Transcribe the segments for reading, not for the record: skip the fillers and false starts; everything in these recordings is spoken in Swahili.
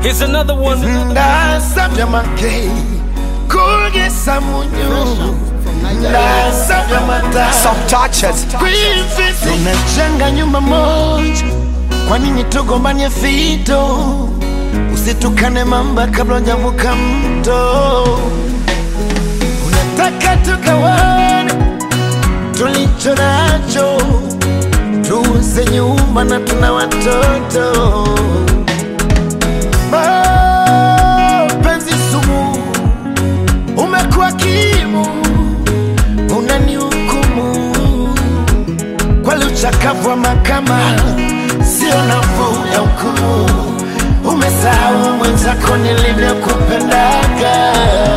Here's another one. Ndasabya make kugesa munyu. Ndasabya mata some touches. Tunachanga nyumba moja, kwa nini tugombanie fito? Usitukane mamba kabla hujavuka mto. Unataka tugawane tulicho nacho, tuuze nyumba na tuna watoto. Mapenzi sumu, umekuwa kimu, unanihukumu kweli. Uchakavu wa mahakama sio nafuu ya hukumu. Umesahau mwenzako nilivyokupendaga.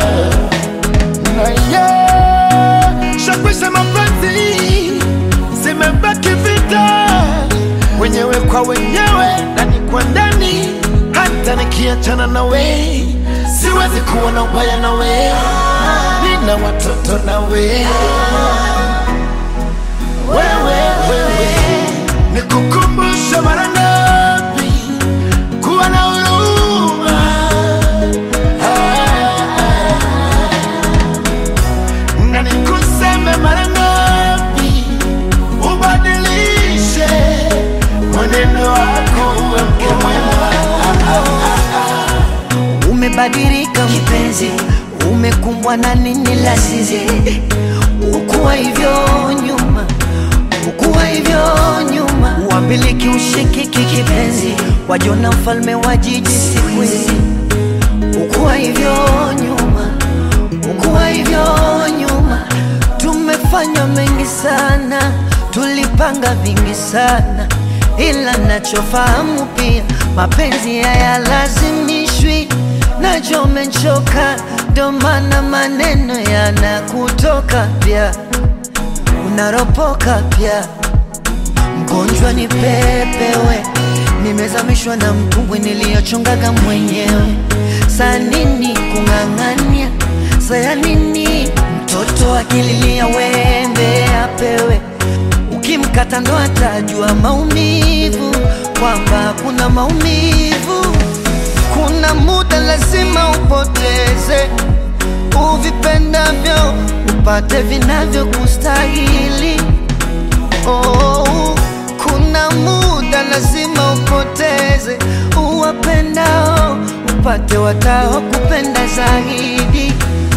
Shakwisha mapenzi, zimebaki vita wenyewe kwa wenyewe, ndani kwa ndani. Hata nikiachana nawe siwezi kuwa na ubaya nawe, nina watoto nawe. Wewe nikukumbusha mara ngapi kuwa na huruma, na nikuseme mara ngapi ubadilishe mwenendo wako, uwe mke mwema. Umebadilika mpenzi, umekumbwa na nini la sizi? Ukuwa hivyo nyuma, ukuwa hivyo nyuma. Uambiliki ushikiki kipenzi, wajona mfalme wa jiji siku hizi. Ukuwa hivyo nyuma, ukuwa hivyo nyuma. Tumefanya mengi sana, tulipanga vingi sana, ila nachofahamu pia mapenzi haya lazimishwi. Najua umechoka, ndo maana maneno yanakutoka pia, unaropoka pia. Mgonjwa ni pepewe, nimezamishwa na mtumbwi niliyochongaga mwenyewe. Saa nini kung'ang'ania, saa nini mtoto akililia wembe apewe? Ukimkata ndo atajua maumivu, kwamba kuna maumivu. Kuna muda lazima upoteze uvipendavyo, upate vinavyo kustahili. Kuna muda lazima upoteze uwapendao, upate watao kupenda zaidi.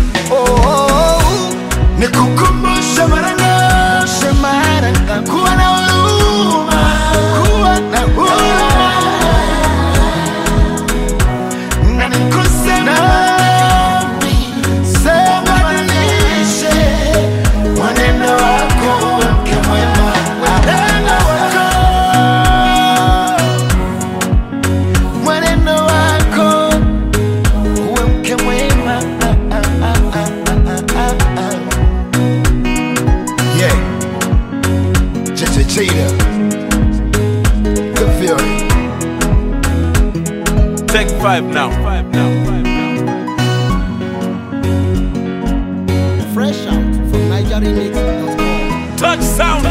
Nikukumbusha mara ngapi kuwa na huruma, kuwa na huruma. Na nikuseme badilishe mwenendo wako, uwe mke mwema. Mwenendo wako uwe mke mwema. Yeah, Cheetah, good feeling. Take 5 now. Fresh out from NigerRemix.com. Touch sound.